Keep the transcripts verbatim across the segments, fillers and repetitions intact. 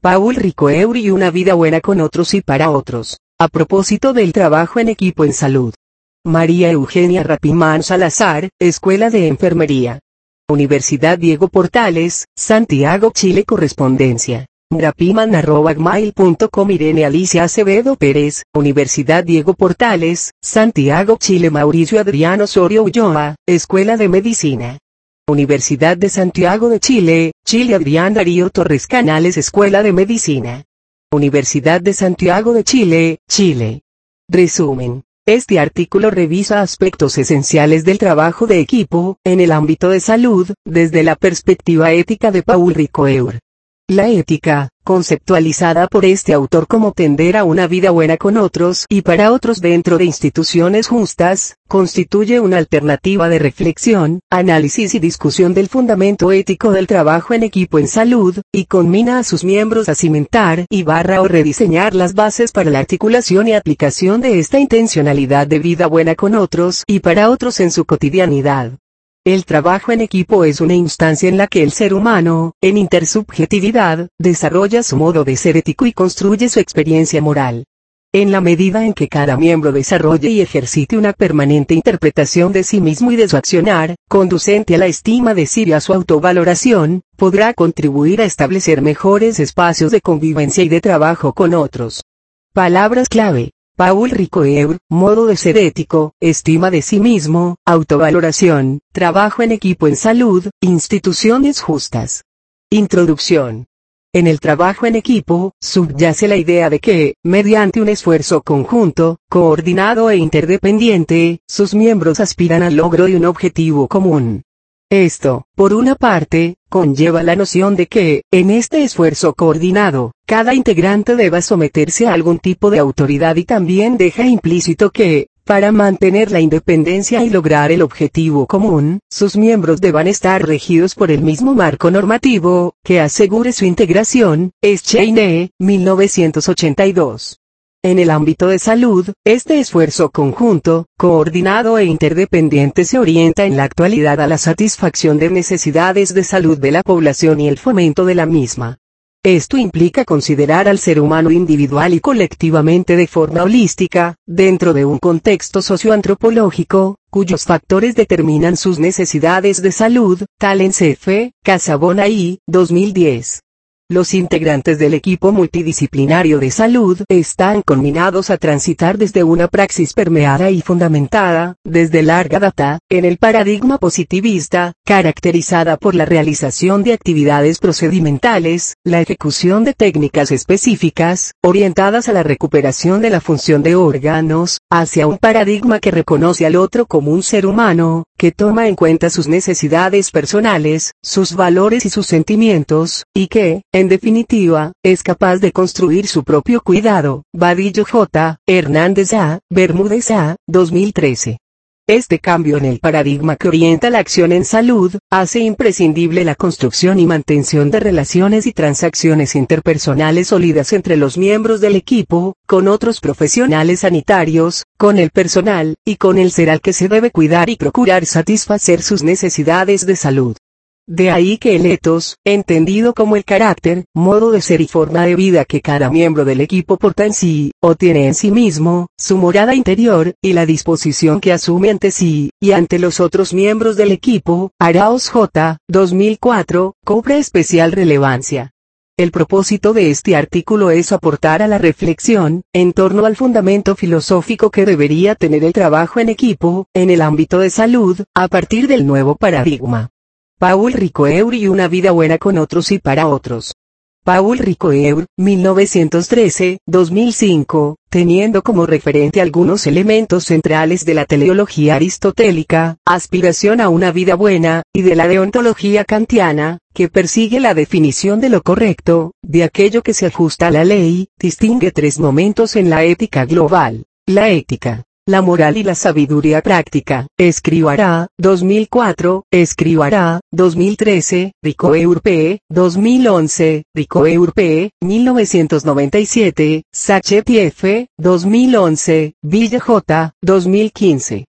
Paul Ricoeur y una vida buena con otros y para otros. A propósito del trabajo en equipo en salud. María Eugenia Rapimán Salazar, Escuela de Enfermería. Universidad Diego Portales, Santiago, Chile. Correspondencia. rapiman arroba gmail punto com. Irene Alicia Acevedo Pérez, Universidad Diego Portales, Santiago, Chile. Mauricio Adriano Osorio Ulloa, Escuela de Medicina. Universidad de Santiago de Chile, Chile. Adrián Darío Torres Canales, Escuela de Medicina. Universidad de Santiago de Chile, Chile. Resumen. Este artículo revisa aspectos esenciales del trabajo de equipo, en el ámbito de salud, desde la perspectiva ética de Paul Ricoeur. La ética, conceptualizada por este autor como tender a una vida buena con otros y para otros dentro de instituciones justas, constituye una alternativa de reflexión, análisis y discusión del fundamento ético del trabajo en equipo en salud, y conmina a sus miembros a cimentar y barra o rediseñar las bases para la articulación y aplicación de esta intencionalidad de vida buena con otros y para otros en su cotidianidad. El trabajo en equipo es una instancia en la que el ser humano, en intersubjetividad, desarrolla su modo de ser ético y construye su experiencia moral. En la medida en que cada miembro desarrolle y ejercite una permanente interpretación de sí mismo y de su accionar, conducente a la estima de sí y a su autovaloración, podrá contribuir a establecer mejores espacios de convivencia y de trabajo con otros. Palabras clave. Paul Ricoeur, modo de ser ético, estima de sí mismo, autovaloración, trabajo en equipo en salud, instituciones justas. Introducción. En el trabajo en equipo, subyace la idea de que, mediante un esfuerzo conjunto, coordinado e interdependiente, sus miembros aspiran al logro de un objetivo común. Esto, por una parte, conlleva la noción de que, en este esfuerzo coordinado, cada integrante deba someterse a algún tipo de autoridad y también deja implícito que, para mantener la independencia y lograr el objetivo común, sus miembros deban estar regidos por el mismo marco normativo, que asegure su integración. Scheine, mil novecientos ochenta y dos. En el ámbito de salud, este esfuerzo conjunto, coordinado e interdependiente se orienta en la actualidad a la satisfacción de necesidades de salud de la población y el fomento de la misma. Esto implica considerar al ser humano individual y colectivamente de forma holística, dentro de un contexto socioantropológico, cuyos factores determinan sus necesidades de salud, tal en C F, Casabona y, dos mil diez. Los integrantes del equipo multidisciplinario de salud están conminados a transitar desde una praxis permeada y fundamentada, desde larga data, en el paradigma positivista, caracterizada por la realización de actividades procedimentales, la ejecución de técnicas específicas, orientadas a la recuperación de la función de órganos, hacia un paradigma que reconoce al otro como un ser humano, que toma en cuenta sus necesidades personales, sus valores y sus sentimientos, y que, en definitiva, es capaz de construir su propio cuidado. Vadillo J., Hernández A., Bermúdez A., dos mil trece. Este cambio en el paradigma que orienta la acción en salud, hace imprescindible la construcción y mantención de relaciones y transacciones interpersonales sólidas entre los miembros del equipo, con otros profesionales sanitarios, con el personal, y con el ser al que se debe cuidar y procurar satisfacer sus necesidades de salud. De ahí que el ethos, entendido como el carácter, modo de ser y forma de vida que cada miembro del equipo porta en sí, o tiene en sí mismo, su morada interior, y la disposición que asume ante sí, y ante los otros miembros del equipo, Araoz J., dos mil cuatro, cobra especial relevancia. El propósito de este artículo es aportar a la reflexión, en torno al fundamento filosófico que debería tener el trabajo en equipo, en el ámbito de salud, a partir del nuevo paradigma. Paul Ricoeur y una vida buena con otros y para otros. Paul Ricoeur, mil novecientos trece, dos mil cinco, teniendo como referente algunos elementos centrales de la teleología aristotélica, aspiración a una vida buena, y de la deontología kantiana, que persigue la definición de lo correcto, de aquello que se ajusta a la ley, distingue tres momentos en la ética global: la ética, la moral y la sabiduría práctica. Escribará, dos mil cuatro, Escribará, dos mil trece, Ricoeur P., dos mil once, Ricoeur P., mil novecientos noventa y siete, Sacchetti F., dos mil once, Villa J., dos mil quince.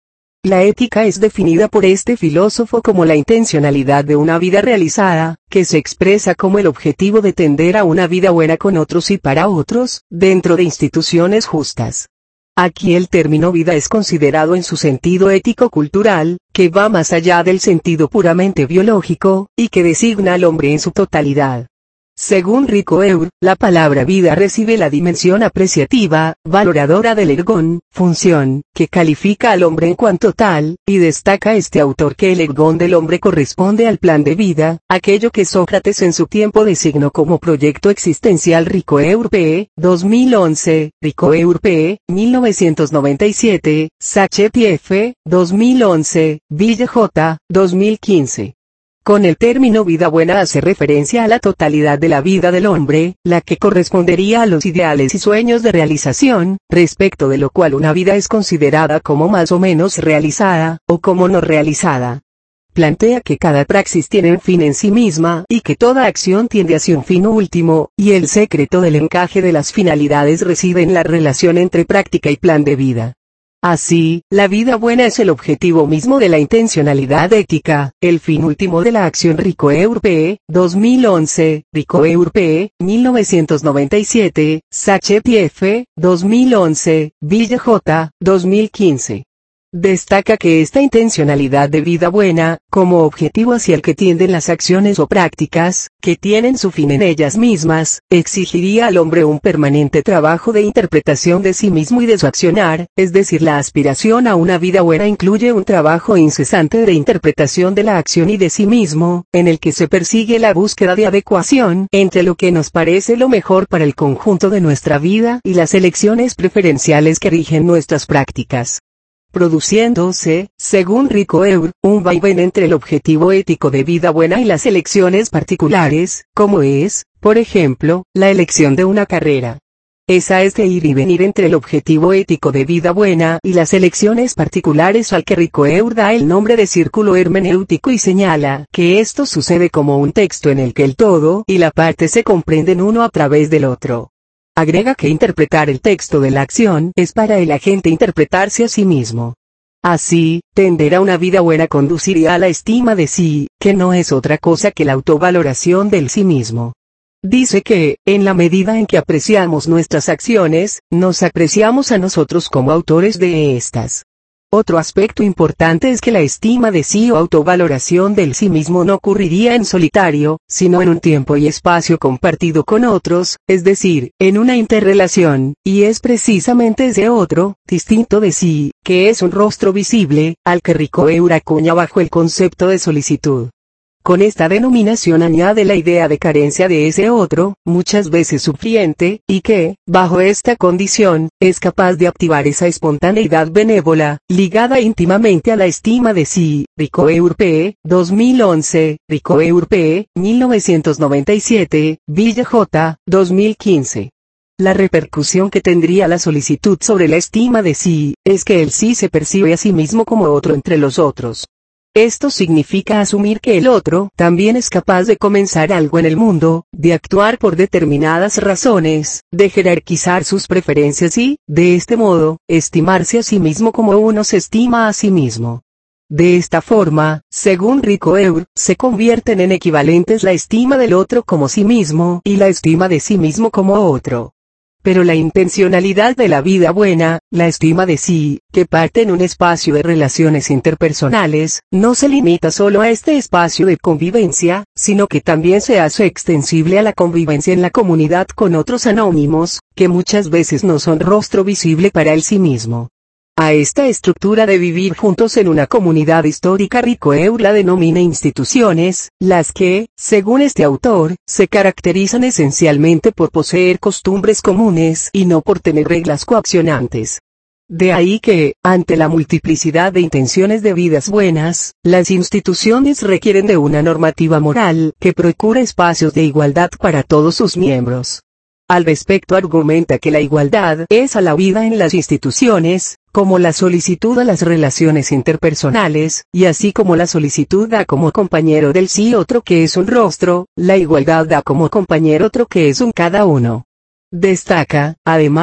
La ética es definida por este filósofo como la intencionalidad de una vida realizada, que se expresa como el objetivo de tender a una vida buena con otros y para otros, dentro de instituciones justas. Aquí el término vida es considerado en su sentido ético-cultural, que va más allá del sentido puramente biológico, y que designa al hombre en su totalidad. Según Rico Eur, la palabra vida recibe la dimensión apreciativa, valoradora del ergón, función, que califica al hombre en cuanto tal, y destaca este autor que el ergón del hombre corresponde al plan de vida, aquello que Sócrates en su tiempo designó como proyecto existencial. Rico Eur P. dos mil once, Rico Eur P. mil novecientos noventa y siete, Sacchetti F. dos mil once, Ville J. dos mil quince. Con el término vida buena hace referencia a la totalidad de la vida del hombre, la que correspondería a los ideales y sueños de realización, respecto de lo cual una vida es considerada como más o menos realizada, o como no realizada. Plantea que cada praxis tiene un fin en sí misma, y que toda acción tiende hacia un fin último, y el secreto del encaje de las finalidades reside en la relación entre práctica y plan de vida. Así, la vida buena es el objetivo mismo de la intencionalidad ética, el fin último de la acción. Rico Eur P. dos mil once, Rico Eur P. mil novecientos noventa y siete, Sacchetti F. dos mil once, Ville J. dos mil quince. Destaca que esta intencionalidad de vida buena, como objetivo hacia el que tienden las acciones o prácticas, que tienen su fin en ellas mismas, exigiría al hombre un permanente trabajo de interpretación de sí mismo y de su accionar, es decir, la aspiración a una vida buena incluye un trabajo incesante de interpretación de la acción y de sí mismo, en el que se persigue la búsqueda de adecuación entre lo que nos parece lo mejor para el conjunto de nuestra vida y las elecciones preferenciales que rigen nuestras prácticas. Produciéndose, según Rico Eur, un vaivén entre el objetivo ético de vida buena y las elecciones particulares, como es, por ejemplo, la elección de una carrera. Esa es de ir y venir entre el objetivo ético de vida buena y las elecciones particulares al que Rico Eur da el nombre de círculo hermenéutico y señala que esto sucede como un texto en el que el todo y la parte se comprenden uno a través del otro. Agrega que interpretar el texto de la acción es para el agente interpretarse a sí mismo. Así, tender a una vida buena conduciría a la estima de sí, que no es otra cosa que la autovaloración del sí mismo. Dice que, en la medida en que apreciamos nuestras acciones, nos apreciamos a nosotros como autores de estas. Otro aspecto importante es que la estima de sí o autovaloración del sí mismo no ocurriría en solitario, sino en un tiempo y espacio compartido con otros, es decir, en una interrelación, y es precisamente ese otro, distinto de sí, que es un rostro visible, al que Rico Eur acuña bajo el concepto de solicitud. Con esta denominación añade la idea de carencia de ese otro, muchas veces sufriente, y que, bajo esta condición, es capaz de activar esa espontaneidad benévola, ligada íntimamente a la estima de sí. Rico Eur P. dos mil once, Rico Eur P. mil novecientos noventa y siete, Ville J. dos mil quince. La repercusión que tendría la solicitud sobre la estima de sí, es que el sí se percibe a sí mismo como otro entre los otros. Esto significa asumir que el otro también es capaz de comenzar algo en el mundo, de actuar por determinadas razones, de jerarquizar sus preferencias y, de este modo, estimarse a sí mismo como uno se estima a sí mismo. De esta forma, según Rico Eur, se convierten en equivalentes la estima del otro como sí mismo y la estima de sí mismo como otro. Pero la intencionalidad de la vida buena, la estima de sí, que parte en un espacio de relaciones interpersonales, no se limita solo a este espacio de convivencia, sino que también se hace extensible a la convivencia en la comunidad con otros anónimos, que muchas veces no son rostro visible para el sí mismo. A esta estructura de vivir juntos en una comunidad histórica Rico Eur la denomina instituciones, las que, según este autor, se caracterizan esencialmente por poseer costumbres comunes y no por tener reglas coaccionantes. De ahí que, ante la multiplicidad de intenciones de vidas buenas, las instituciones requieren de una normativa moral que procure espacios de igualdad para todos sus miembros. Al respecto argumenta que la igualdad es a la vida en las instituciones, como la solicitud a las relaciones interpersonales, y así como la solicitud da como compañero del sí otro que es un rostro, la igualdad da como compañero otro que es un cada uno. Destaca, además,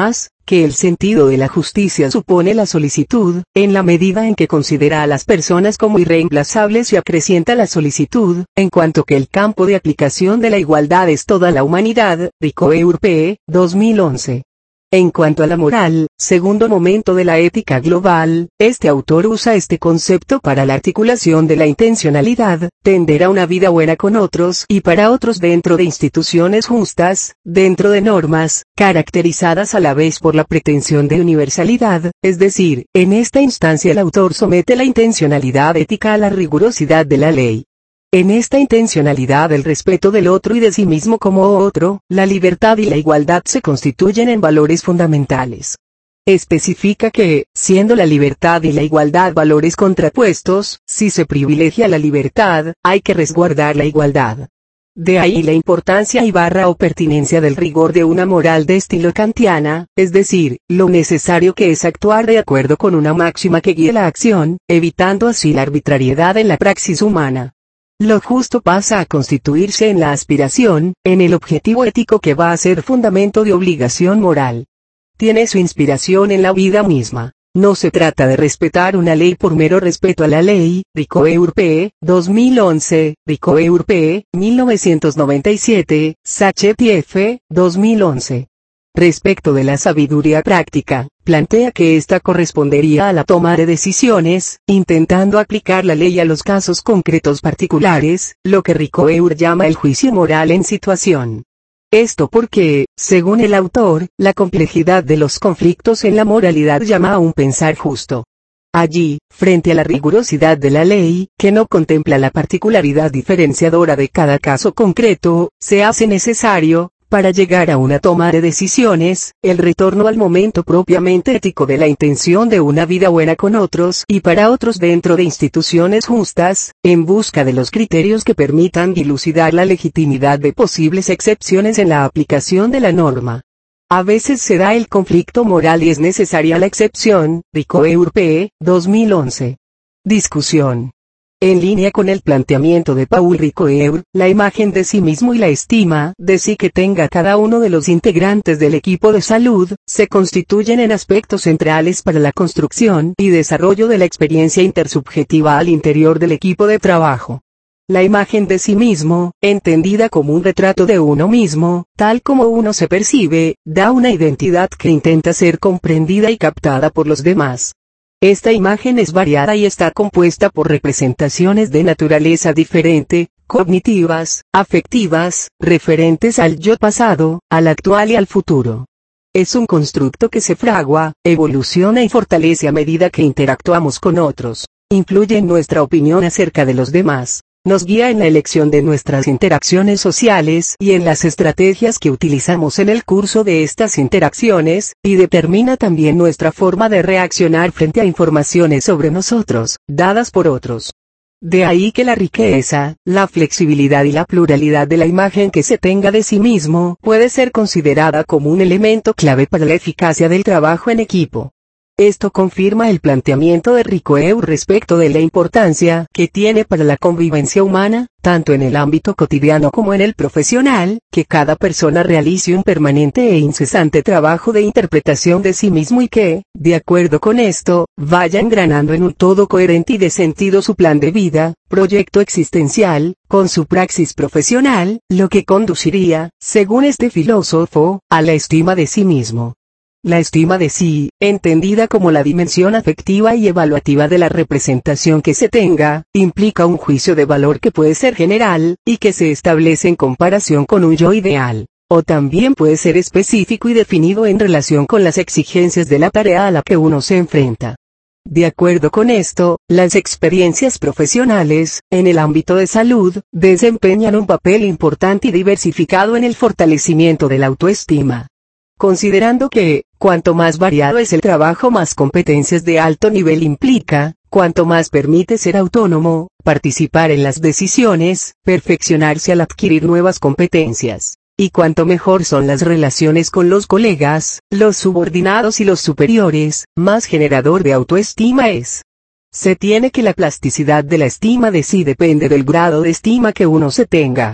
que el sentido de la justicia supone la solicitud, en la medida en que considera a las personas como irreemplazables y acrecienta la solicitud, en cuanto que el campo de aplicación de la igualdad es toda la humanidad, Ricoeur P. dos mil once. En cuanto a la moral, segundo momento de la ética global, este autor usa este concepto para la articulación de la intencionalidad, tender a una vida buena con otros y para otros dentro de instituciones justas, dentro de normas, caracterizadas a la vez por la pretensión de universalidad, es decir, en esta instancia el autor somete la intencionalidad ética a la rigurosidad de la ley. En esta intencionalidad el respeto del otro y de sí mismo como otro, la libertad y la igualdad se constituyen en valores fundamentales. Especifica que, siendo la libertad y la igualdad valores contrapuestos, si se privilegia la libertad, hay que resguardar la igualdad. De ahí la importancia y barra o pertinencia del rigor de una moral de estilo kantiana, es decir, lo necesario que es actuar de acuerdo con una máxima que guíe la acción, evitando así la arbitrariedad en la praxis humana. Lo justo pasa a constituirse en la aspiración, en el objetivo ético que va a ser fundamento de obligación moral. Tiene su inspiración en la vida misma. No se trata de respetar una ley por mero respeto a la ley, Ricoeur P. dos mil once, Ricoeur P. mil novecientos noventa y siete, Sacchetti F. dos mil once. Respecto de la sabiduría práctica, plantea que ésta correspondería a la toma de decisiones, intentando aplicar la ley a los casos concretos particulares, lo que Ricoeur llama el juicio moral en situación. Esto porque, según el autor, la complejidad de los conflictos en la moralidad llama a un pensar justo. Allí, frente a la rigurosidad de la ley, que no contempla la particularidad diferenciadora de cada caso concreto, se hace necesario, para llegar a una toma de decisiones, el retorno al momento propiamente ético de la intención de una vida buena con otros y para otros dentro de instituciones justas, en busca de los criterios que permitan dilucidar la legitimidad de posibles excepciones en la aplicación de la norma. A veces se da el conflicto moral y es necesaria la excepción, Ricoeur P. dos mil once. Discusión. En línea con el planteamiento de Paul Ricoeur, la imagen de sí mismo y la estima de sí que tenga cada uno de los integrantes del equipo de salud, se constituyen en aspectos centrales para la construcción y desarrollo de la experiencia intersubjetiva al interior del equipo de trabajo. La imagen de sí mismo, entendida como un retrato de uno mismo, tal como uno se percibe, da una identidad que intenta ser comprendida y captada por los demás. Esta imagen es variada y está compuesta por representaciones de naturaleza diferente, cognitivas, afectivas, referentes al yo pasado, al actual y al futuro. Es un constructo que se fragua, evoluciona y fortalece a medida que interactuamos con otros, influye en nuestra opinión acerca de los demás, nos guía en la elección de nuestras interacciones sociales y en las estrategias que utilizamos en el curso de estas interacciones, y determina también nuestra forma de reaccionar frente a informaciones sobre nosotros, dadas por otros. De ahí que la riqueza, la flexibilidad y la pluralidad de la imagen que se tenga de sí mismo puede ser considerada como un elemento clave para la eficacia del trabajo en equipo. Esto confirma el planteamiento de Ricoeur respecto de la importancia que tiene para la convivencia humana, tanto en el ámbito cotidiano como en el profesional, que cada persona realice un permanente e incesante trabajo de interpretación de sí mismo y que, de acuerdo con esto, vaya engranando en un todo coherente y de sentido su plan de vida, proyecto existencial, con su praxis profesional, lo que conduciría, según este filósofo, a la estima de sí mismo. La estima de sí, entendida como la dimensión afectiva y evaluativa de la representación que se tenga, implica un juicio de valor que puede ser general, y que se establece en comparación con un yo ideal, o también puede ser específico y definido en relación con las exigencias de la tarea a la que uno se enfrenta. De acuerdo con esto, las experiencias profesionales, en el ámbito de salud, desempeñan un papel importante y diversificado en el fortalecimiento de la autoestima. Considerando que, cuanto más variado es el trabajo más competencias de alto nivel implica, cuanto más permite ser autónomo, participar en las decisiones, perfeccionarse al adquirir nuevas competencias, y cuanto mejor son las relaciones con los colegas, los subordinados y los superiores, más generador de autoestima es. Se tiene que la plasticidad de la estima de sí depende del grado de estima que uno se tenga.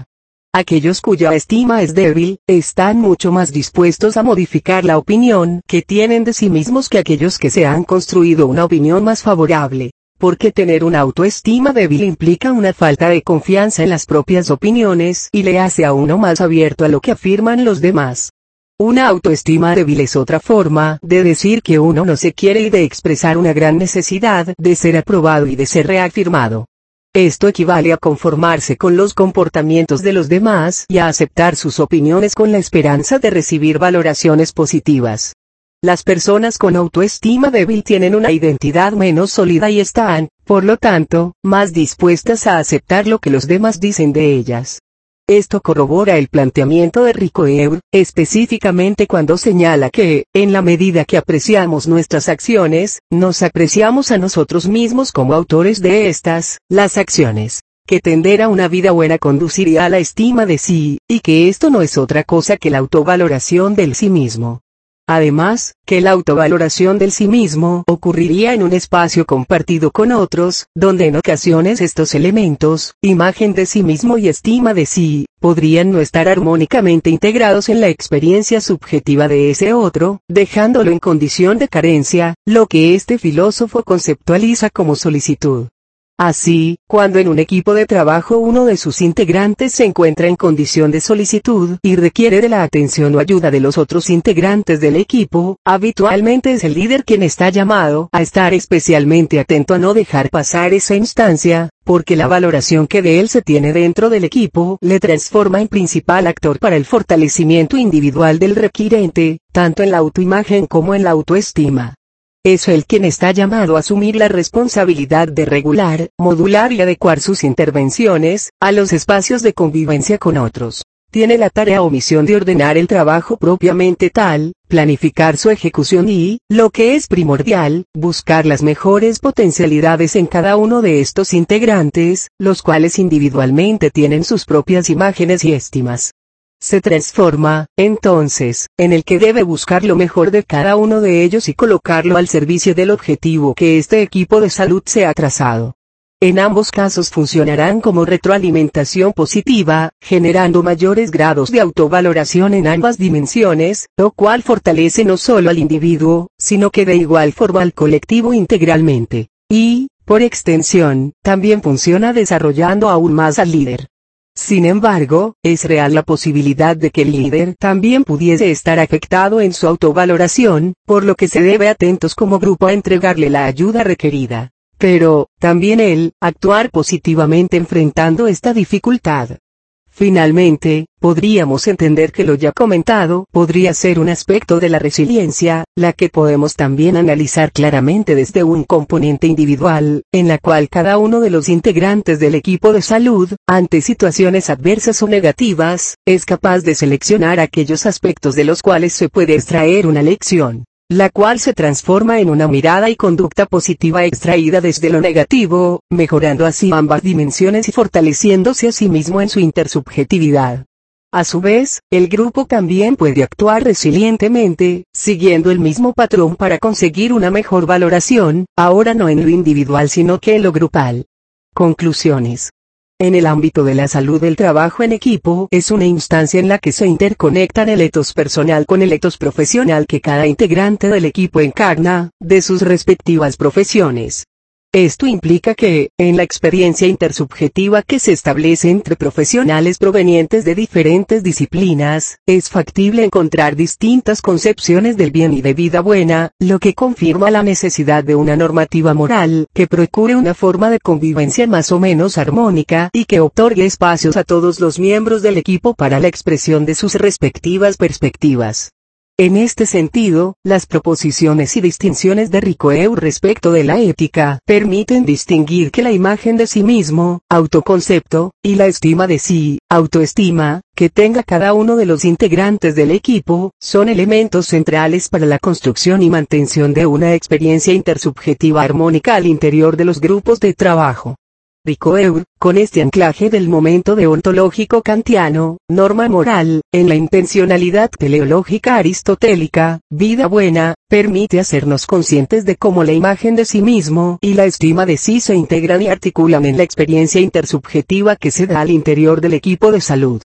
Aquellos cuya estima es débil, están mucho más dispuestos a modificar la opinión que tienen de sí mismos que aquellos que se han construido una opinión más favorable. Porque tener una autoestima débil implica una falta de confianza en las propias opiniones y le hace a uno más abierto a lo que afirman los demás. Una autoestima débil es otra forma de decir que uno no se quiere y de expresar una gran necesidad de ser aprobado y de ser reafirmado. Esto equivale a conformarse con los comportamientos de los demás y a aceptar sus opiniones con la esperanza de recibir valoraciones positivas. Las personas con autoestima débil tienen una identidad menos sólida y están, por lo tanto, más dispuestas a aceptar lo que los demás dicen de ellas. Esto corrobora el planteamiento de Ricoeur, específicamente cuando señala que, en la medida que apreciamos nuestras acciones, nos apreciamos a nosotros mismos como autores de estas, las acciones, que tender a una vida buena conduciría a la estima de sí, y que esto no es otra cosa que la autovaloración del sí mismo. Además, que la autovaloración del sí mismo ocurriría en un espacio compartido con otros, donde en ocasiones estos elementos, imagen de sí mismo y estima de sí, podrían no estar armónicamente integrados en la experiencia subjetiva de ese otro, dejándolo en condición de carencia, lo que este filósofo conceptualiza como solicitud. Así, cuando en un equipo de trabajo uno de sus integrantes se encuentra en condición de solicitud y requiere de la atención o ayuda de los otros integrantes del equipo, habitualmente es el líder quien está llamado a estar especialmente atento a no dejar pasar esa instancia, porque la valoración que de él se tiene dentro del equipo le transforma en principal actor para el fortalecimiento individual del requirente, tanto en la autoimagen como en la autoestima. Es él quien está llamado a asumir la responsabilidad de regular, modular y adecuar sus intervenciones a los espacios de convivencia con otros. Tiene la tarea o misión de ordenar el trabajo propiamente tal, planificar su ejecución y, lo que es primordial, buscar las mejores potencialidades en cada uno de estos integrantes, los cuales individualmente tienen sus propias imágenes y estimas. Se transforma, entonces, en el que debe buscar lo mejor de cada uno de ellos y colocarlo al servicio del objetivo que este equipo de salud se ha trazado. En ambos casos funcionarán como retroalimentación positiva, generando mayores grados de autovaloración en ambas dimensiones, lo cual fortalece no solo al individuo, sino que de igual forma al colectivo integralmente. Y, por extensión, también funciona desarrollando aún más al líder. Sin embargo, es real la posibilidad de que el líder también pudiese estar afectado en su autovaloración, por lo que se debe atentos como grupo a entregarle la ayuda requerida. Pero, también él, actuar positivamente enfrentando esta dificultad. Finalmente, podríamos entender que lo ya comentado podría ser un aspecto de la resiliencia, la que podemos también analizar claramente desde un componente individual, en la cual cada uno de los integrantes del equipo de salud, ante situaciones adversas o negativas, es capaz de seleccionar aquellos aspectos de los cuales se puede extraer una lección, la cual se transforma en una mirada y conducta positiva extraída desde lo negativo, mejorando así ambas dimensiones y fortaleciéndose a sí mismo en su intersubjetividad. A su vez, el grupo también puede actuar resilientemente, siguiendo el mismo patrón para conseguir una mejor valoración, ahora no en lo individual sino que en lo grupal. Conclusiones. En el ámbito de la salud, el trabajo en equipo es una instancia en la que se interconectan el etos personal con el etos profesional que cada integrante del equipo encarna, de sus respectivas profesiones. Esto implica que, en la experiencia intersubjetiva que se establece entre profesionales provenientes de diferentes disciplinas, es factible encontrar distintas concepciones del bien y de vida buena, lo que confirma la necesidad de una normativa moral que procure una forma de convivencia más o menos armónica y que otorgue espacios a todos los miembros del equipo para la expresión de sus respectivas perspectivas. En este sentido, las proposiciones y distinciones de Ricoeur respecto de la ética permiten distinguir que la imagen de sí mismo, autoconcepto, y la estima de sí, autoestima, que tenga cada uno de los integrantes del equipo, son elementos centrales para la construcción y mantención de una experiencia intersubjetiva armónica al interior de los grupos de trabajo. Ricoeur, con este anclaje del momento deontológico kantiano, norma moral, en la intencionalidad teleológica aristotélica, vida buena, permite hacernos conscientes de cómo la imagen de sí mismo y la estima de sí se integran y articulan en la experiencia intersubjetiva que se da al interior del equipo de salud.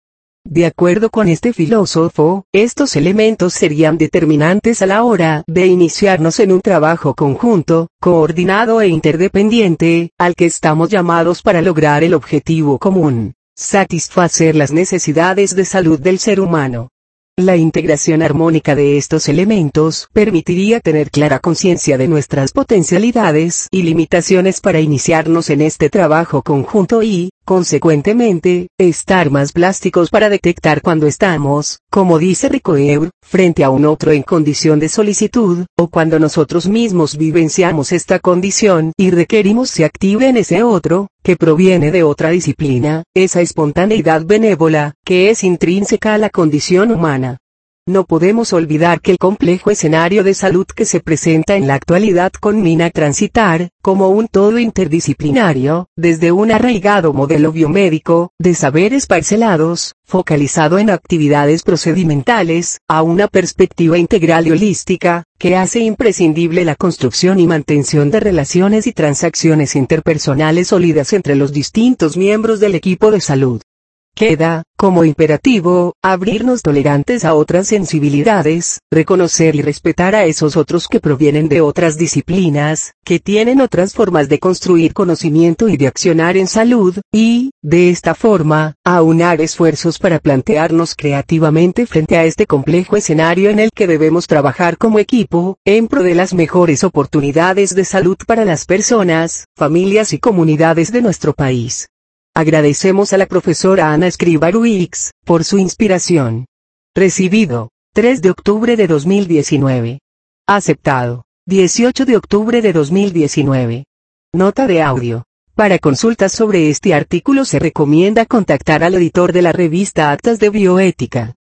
De acuerdo con este filósofo, estos elementos serían determinantes a la hora de iniciarnos en un trabajo conjunto, coordinado e interdependiente, al que estamos llamados para lograr el objetivo común: satisfacer las necesidades de salud del ser humano. La integración armónica de estos elementos permitiría tener clara conciencia de nuestras potencialidades y limitaciones para iniciarnos en este trabajo conjunto y, consecuentemente, estar más plásticos para detectar cuando estamos, como dice Ricoeur, frente a un otro en condición de solicitud, o cuando nosotros mismos vivenciamos esta condición y requerimos se active en ese otro, que proviene de otra disciplina, esa espontaneidad benévola, que es intrínseca a la condición humana. No podemos olvidar que el complejo escenario de salud que se presenta en la actualidad conmina a transitar, como un todo interdisciplinario, desde un arraigado modelo biomédico, de saberes parcelados, focalizado en actividades procedimentales, a una perspectiva integral y holística, que hace imprescindible la construcción y mantención de relaciones y transacciones interpersonales sólidas entre los distintos miembros del equipo de salud. Queda, como imperativo, abrirnos tolerantes a otras sensibilidades, reconocer y respetar a esos otros que provienen de otras disciplinas, que tienen otras formas de construir conocimiento y de accionar en salud, y, de esta forma, aunar esfuerzos para plantearnos creativamente frente a este complejo escenario en el que debemos trabajar como equipo, en pro de las mejores oportunidades de salud para las personas, familias y comunidades de nuestro país. Agradecemos a la profesora Ana Escrivá Ruiz, por su inspiración. Recibido, tres de octubre de dos mil diecinueve. Aceptado, dieciocho de octubre de dos mil diecinueve. Nota de audio. Para consultas sobre este artículo se recomienda contactar al editor de la revista Actas de Bioética.